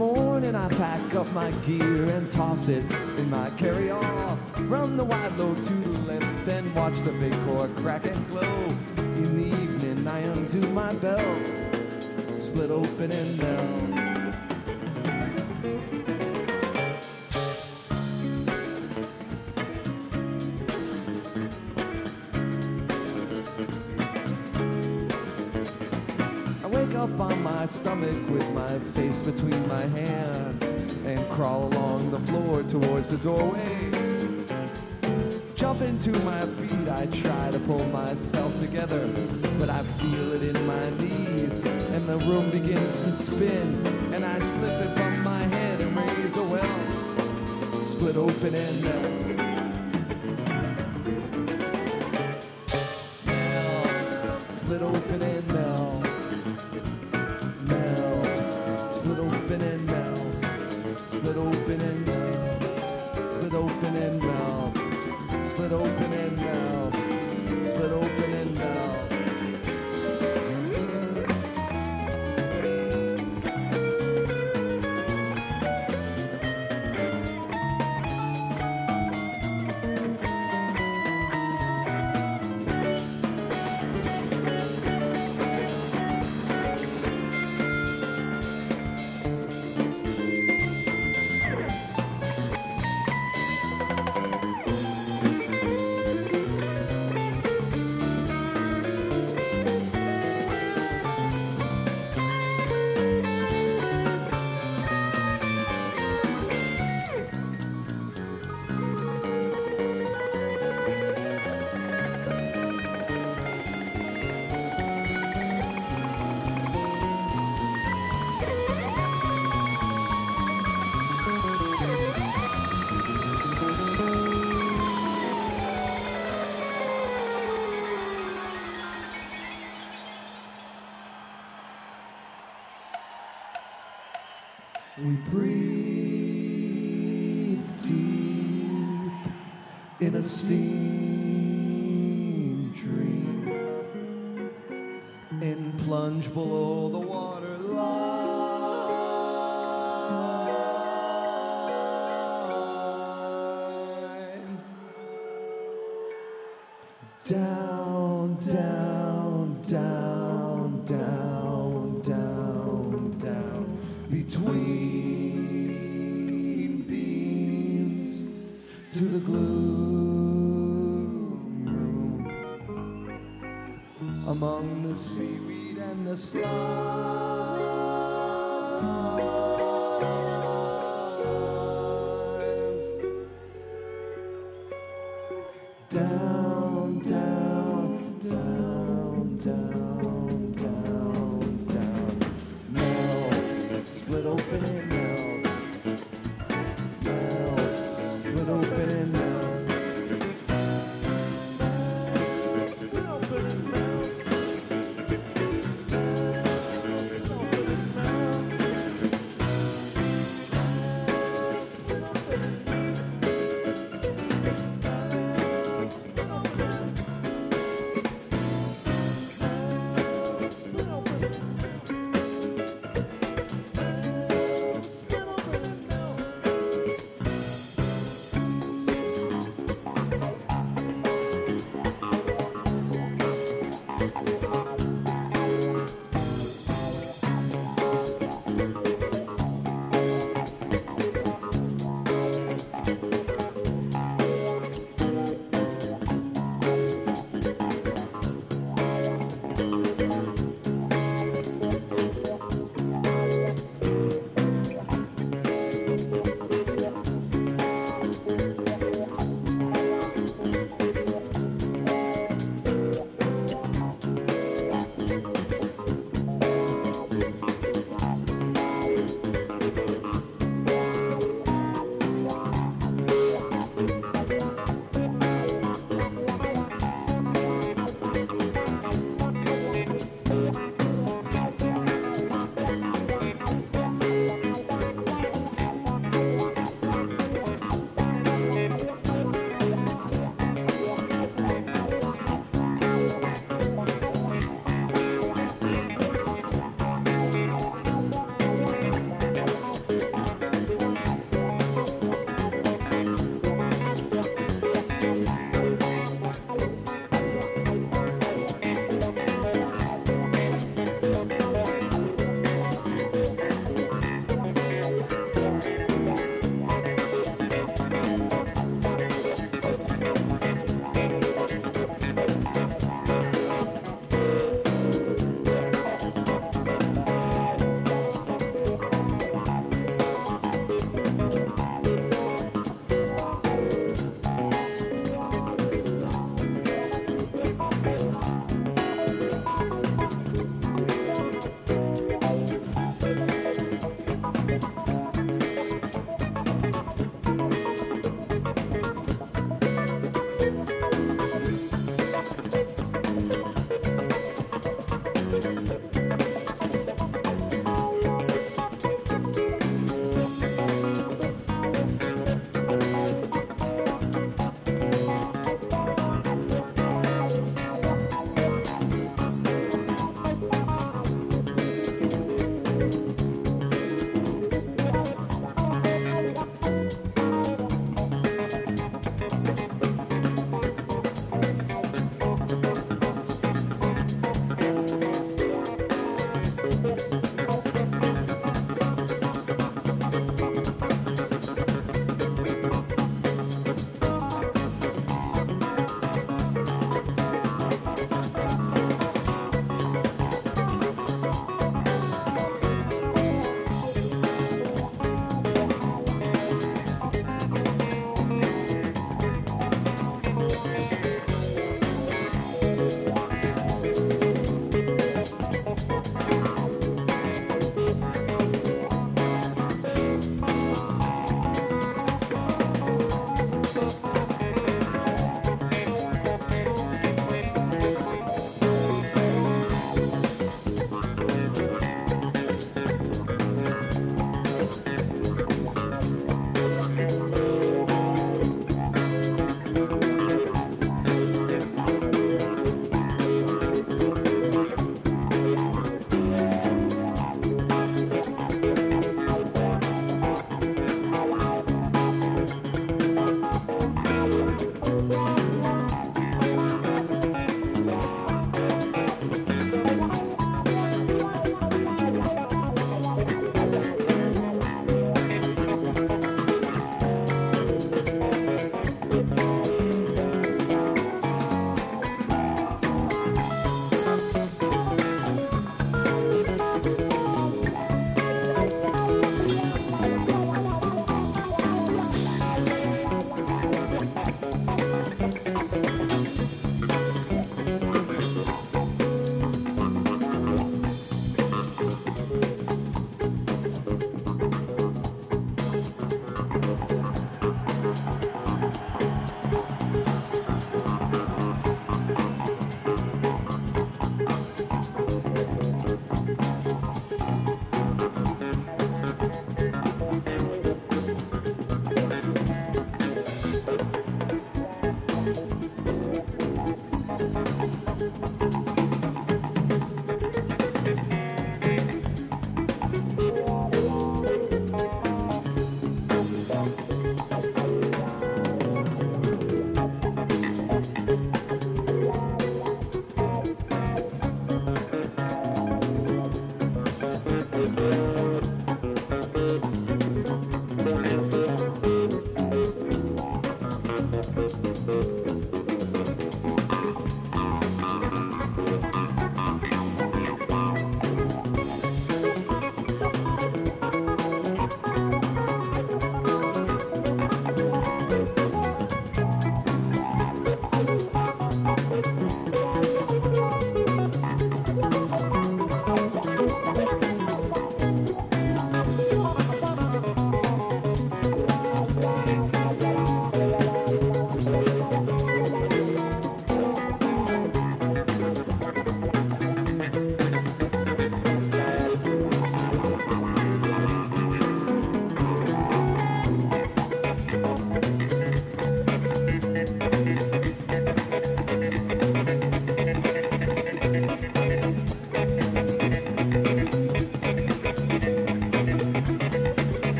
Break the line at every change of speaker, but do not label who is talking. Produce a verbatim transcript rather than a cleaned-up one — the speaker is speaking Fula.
morning I pack up my gear and toss it in my carry-all. Run the wide load to the left, then watch the big core crack and glow. In the evening I undo my belt, split open and melt. Up on my stomach with my face between my hands and crawl along the floor towards the doorway. Jump into my feet, I try to pull myself together, but I feel it in my knees and the room begins to spin, and I slip it from my head and raise a well, split open and melt. Melt, split open and melt. Split open and melt, split open and melt, split open and melt, split open and melt, split open and melt. We breathe deep in a steam dream and plunge below the water line. Down, down, down, down, down, down, between beams to the gloom room, among the seaweed and the slime. Down, down, down, down, down, down. Melt, split open and melt. Melt, split open and melt. Melt, split open and melt. Melt, split open and melt. Melt, split open and melt.